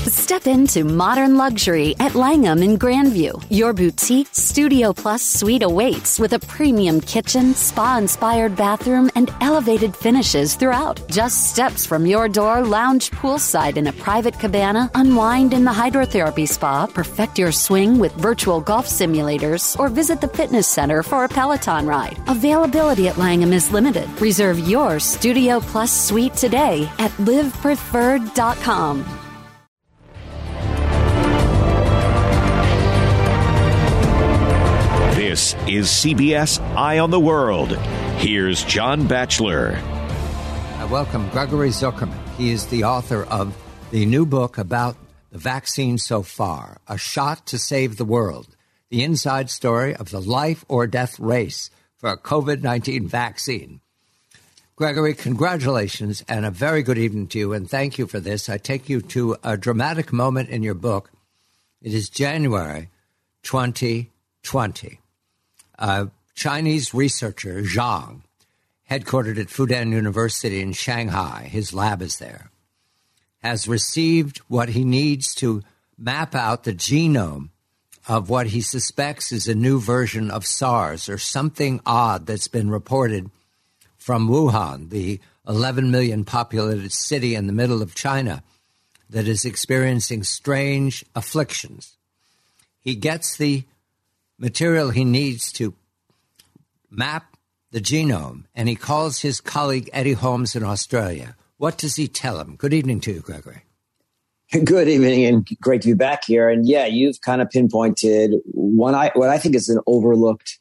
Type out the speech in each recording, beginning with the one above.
Step into modern luxury at Langham in Grandview. Your boutique Studio Plus suite awaits with a premium kitchen, spa-inspired bathroom, and elevated finishes throughout. Just steps from your door, lounge poolside in a private cabana, unwind in the hydrotherapy spa, perfect your swing with virtual golf simulators, or visit the fitness center for a Peloton ride. Availability at Langham is limited. Reserve your Studio Plus suite today at livepreferred.com. This is CBS Eye on the World. Here's John Batchelor. Welcome, Gregory Zuckerman. He is the author of the new book about the vaccine so far, A Shot to Save the World, the inside story of the life or death race for a COVID-19 vaccine. Gregory, congratulations and a very good evening to you, and thank you for this. I take you to a dramatic moment in your book. It is January 2020. Chinese researcher Zhang, headquartered at Fudan University in Shanghai, his lab is there, has received what he needs to map out the genome of what he suspects is a new version of SARS or something odd that's been reported from Wuhan, the 11 million populated city in the middle of China that is experiencing strange afflictions. He gets the material he needs to map the genome, and he calls his colleague Eddie Holmes in Australia. What does he tell him? Good evening to you, Gregory. Good evening, and great to be back here. And yeah, you've kind of pinpointed what I think is an overlooked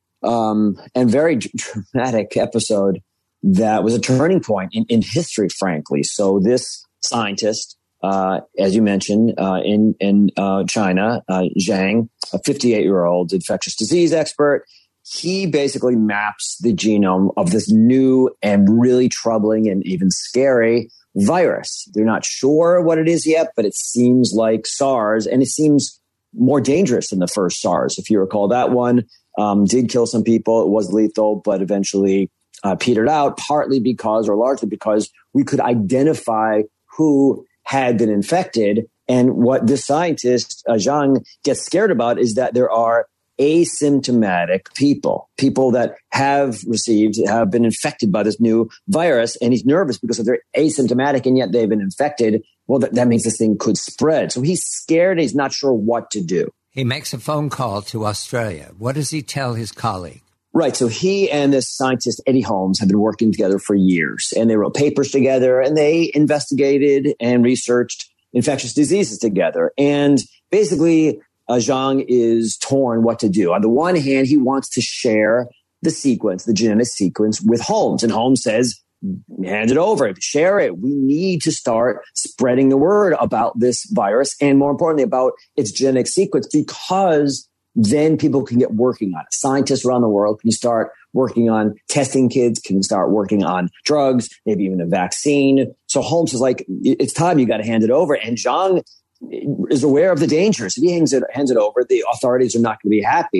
and very dramatic episode that was a turning point in history, frankly. So this scientist, as you mentioned, in China, Zhang, a 58-year-old infectious disease expert, he basically maps the genome of this new and really troubling and even scary virus. They're not sure what it is yet, but it seems like SARS, and it seems more dangerous than the first SARS. If you recall, that one did kill some people. It was lethal, but eventually petered out, partly because, or largely because, we could identify who had been infected. And what this scientist, Zhang, gets scared about is that there are asymptomatic people that have been infected by this new virus. And he's nervous because if they're asymptomatic and yet they've been infected, well, that means this thing could spread. So he's scared. He's not sure what to do. He makes a phone call to Australia. What does he tell his colleague? Right. So he and this scientist, Eddie Holmes, have been working together for years, and they wrote papers together, and they investigated and researched infectious diseases together. And basically, Zhang is torn what to do. On the one hand, he wants to share the genetic sequence with Holmes. And Holmes says, hand it over, share it. We need to start spreading the word about this virus and, more importantly, about its genetic sequence, because then people can get working on it. Scientists around the world can start working on testing kits, can start working on drugs, maybe even a vaccine. So Holmes is like, it's time, you got to hand it over. And Zhang is aware of the dangers. If he hands it over, the authorities are not going to be happy.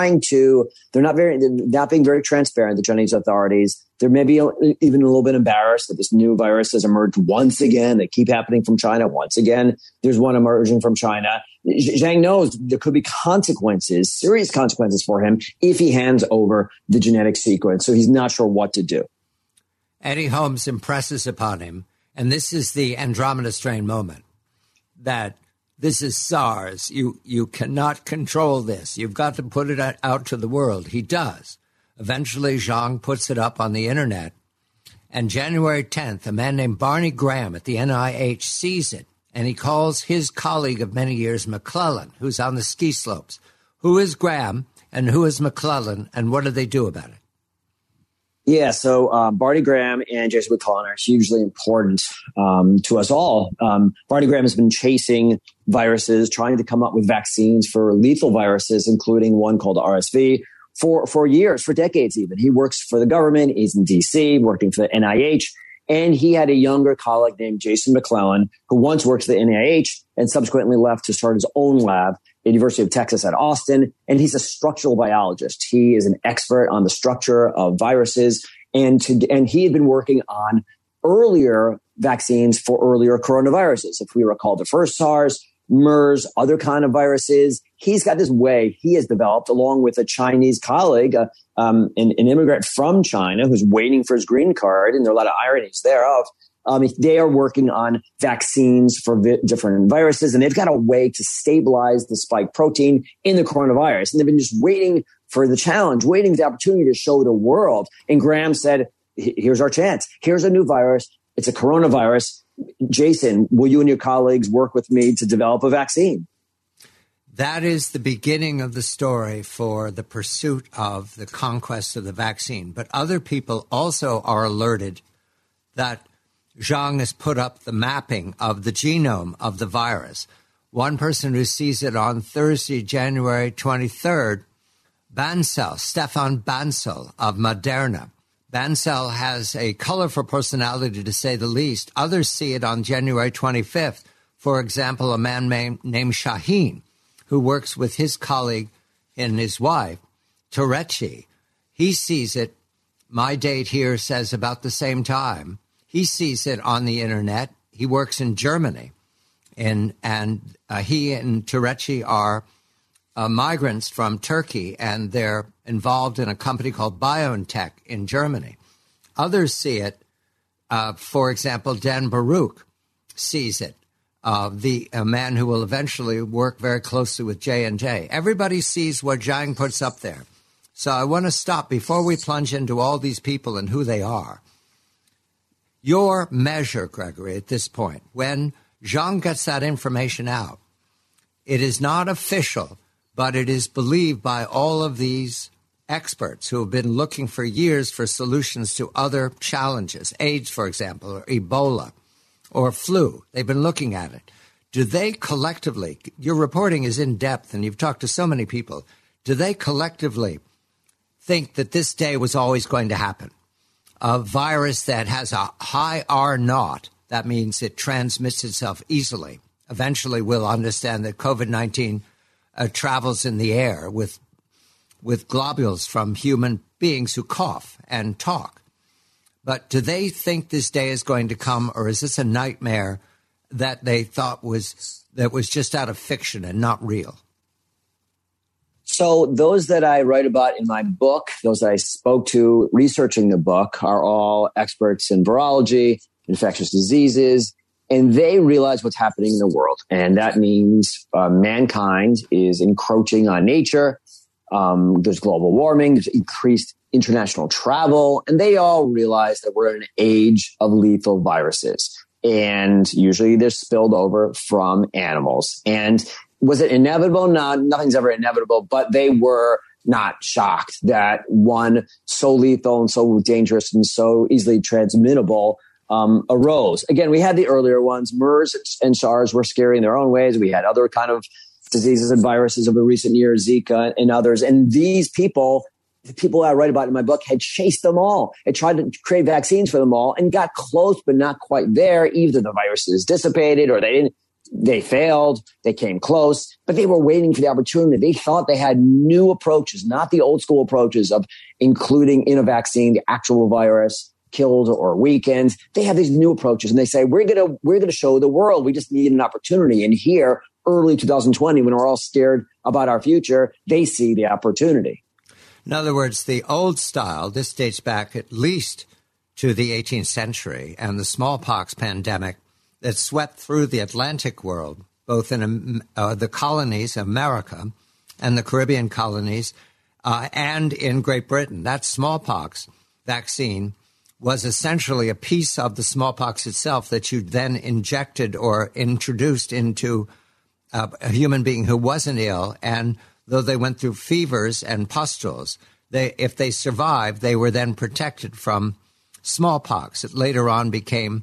They're not being very transparent, the Chinese authorities. They're maybe even a little bit embarrassed that this new virus has emerged once again. They keep happening from China. Once again, there's one emerging from China. Zhang knows there could be consequences, serious consequences for him if he hands over the genetic sequence. So he's not sure what to do. Eddie Holmes impresses upon him, and this is the Andromeda strain moment, that this is SARS. You cannot control this. You've got to put it out to the world. He does. Eventually, Zhang puts it up on the internet. And January 10th, a man named Barney Graham at the NIH sees it. And he calls his colleague of many years, McClellan, who's on the ski slopes. Who is Graham and who is McClellan, and what do they do about it? Yeah, so Barney Graham and Jason McClellan are hugely important to us all. Barney Graham has been chasing viruses, trying to come up with vaccines for lethal viruses, including one called RSV, for years, for decades even. He works for the government. He's in D.C., working for the NIH. And he had a younger colleague named Jason McClellan, who once worked for the NIH and subsequently left to start his own lab at the University of Texas at Austin. And he's a structural biologist. He is an expert on the structure of viruses. And he had been working on earlier vaccines for earlier coronaviruses. If we recall the first SARS, MERS, other kind of viruses, he's got this way he has developed along with a Chinese colleague, an immigrant from China who's waiting for his green card. And there are a lot of ironies thereof. They are working on vaccines for different viruses, and they've got a way to stabilize the spike protein in the coronavirus. And they've been just waiting for the challenge, waiting for the opportunity to show the world. And Graham said, here's our chance. Here's a new virus. It's a coronavirus. Jason, will you and your colleagues work with me to develop a vaccine? That is the beginning of the story for the pursuit of the conquest of the vaccine. But other people also are alerted that Zhang has put up the mapping of the genome of the virus. One person who sees it on Thursday, January 23rd, Stefan Bancel of Moderna. Bancel has a colorful personality, to say the least. Others see it on January 25th. For example, a man named Shaheen, who works with his colleague and his wife, Torechi. He sees it, my date here says about the same time. He sees it on the internet. He works in Germany. And he and Torechi are migrants from Turkey, and they're involved in a company called BioNTech in Germany. Others see it. For example, Dan Baruch sees it, a man who will eventually work very closely with J&J. Everybody sees what Zhang puts up there. So I want to stop before we plunge into all these people and who they are. Your measure, Gregory, at this point, when Zhang gets that information out, it is not official, but it is believed by all of these experts who have been looking for years for solutions to other challenges, AIDS, for example, or Ebola, or flu. They've been looking at it. Do they collectively, your reporting is in depth and you've talked to so many people, do they collectively think that this day was always going to happen? A virus that has a high R0, that means it transmits itself easily. Eventually we'll understand that COVID-19 travels in the air with globules from human beings who cough and talk. But do they think this day is going to come, or is this a nightmare that they thought was just out of fiction and not real? So those that I write about in my book, those that I spoke to researching the book, are all experts in virology, infectious diseases, and they realize what's happening in the world. And that means mankind is encroaching on nature. There's global warming, there's increased international travel, and they all realize that we're in an age of lethal viruses. And usually they're spilled over from animals. And was it inevitable? No, nothing's ever inevitable, but they were not shocked that one so lethal and so dangerous and so easily transmittable arose. Again, we had the earlier ones. MERS and SARS were scary in their own ways. We had other kind of diseases and viruses over recent years, Zika and others. And these people, the people I write about in my book, had chased them all. They tried to create vaccines for them all and got close, but not quite there. Either the viruses dissipated or they failed, they came close, but they were waiting for the opportunity. They thought they had new approaches, not the old school approaches of including in a vaccine the actual virus killed or weakened. They have these new approaches, and they say, we're going to show the world. We just need an opportunity. And here, early 2020, when we're all scared about our future, they see the opportunity. In other words, the old style, this dates back at least to the 18th century, and the smallpox pandemic that swept through the Atlantic world, both in the colonies, America, and the Caribbean colonies, and in Great Britain. That smallpox vaccine was essentially a piece of the smallpox itself that you then injected or introduced into a human being who wasn't ill. And though they went through fevers and pustules, if they survived, they were then protected from smallpox. It later on became,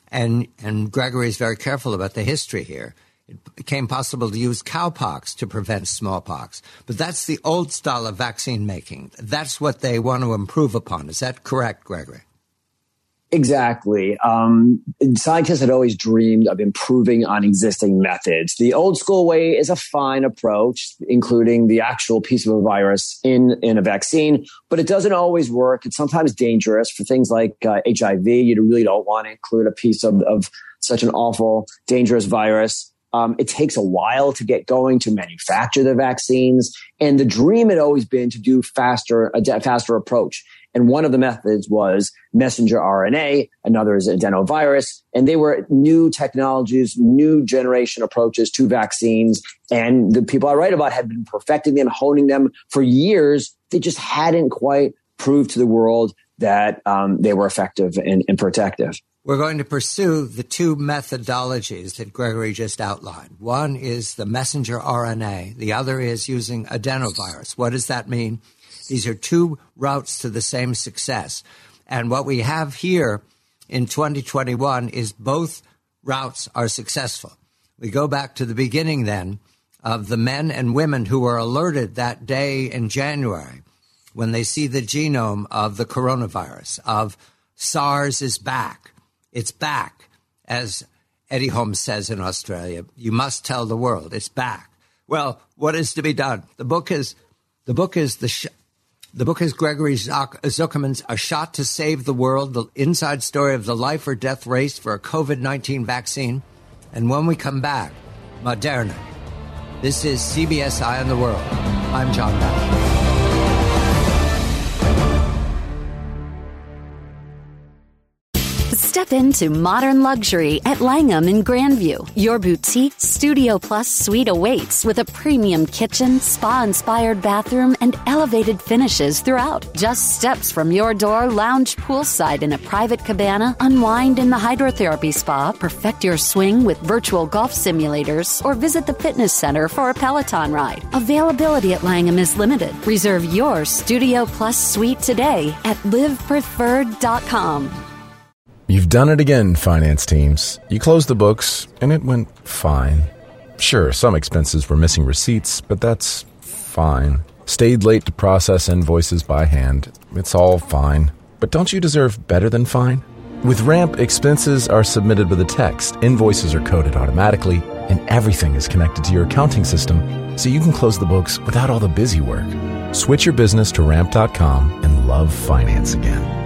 and Gregory is very careful about the history here, it became possible to use cowpox to prevent smallpox. But that's the old style of vaccine making. That's what they want to improve upon. Is that correct, Gregory? Exactly. Scientists had always dreamed of improving on existing methods. The old school way is a fine approach, including the actual piece of a virus in a vaccine, but it doesn't always work. It's sometimes dangerous for things like HIV. You really don't want to include a piece of such an awful, dangerous virus. It takes a while to get going to manufacture the vaccines. And the dream had always been to do a faster approach. And one of the methods was messenger RNA, another is adenovirus. And they were new technologies, new generation approaches to vaccines. And the people I write about had been perfecting them, honing them for years. They just hadn't quite proved to the world that they were effective and protective. We're going to pursue the two methodologies that Gregory just outlined. One is the messenger RNA. The other is using adenovirus. What does that mean? These are two routes to the same success. And what we have here in 2021 is both routes are successful. We go back to the beginning then of the men and women who were alerted that day in January when they see the genome of the coronavirus, of SARS is back. It's back. As Eddie Holmes says in Australia, you must tell the world it's back. Well, what is to be done? The book is Gregory Zuckerman's A Shot to Save the World, the inside story of the life or death race for a COVID-19 vaccine. And when we come back, Moderna. This is CBS Eye on the World. I'm John Bach. Step into modern luxury at Langham in Grandview. Your boutique Studio Plus suite awaits with a premium kitchen, spa-inspired bathroom, and elevated finishes throughout. Just steps from your door, lounge poolside in a private cabana, unwind in the hydrotherapy spa, perfect your swing with virtual golf simulators, or visit the fitness center for a Peloton ride. Availability at Langham is limited. Reserve your Studio Plus suite today at livepreferred.com. You've done it again, finance teams. You closed the books, and it went fine. Sure, some expenses were missing receipts, but that's fine. Stayed late to process invoices by hand. It's all fine. But don't you deserve better than fine? With Ramp, expenses are submitted with a text, invoices are coded automatically, and everything is connected to your accounting system, so you can close the books without all the busy work. Switch your business to Ramp.com and love finance again.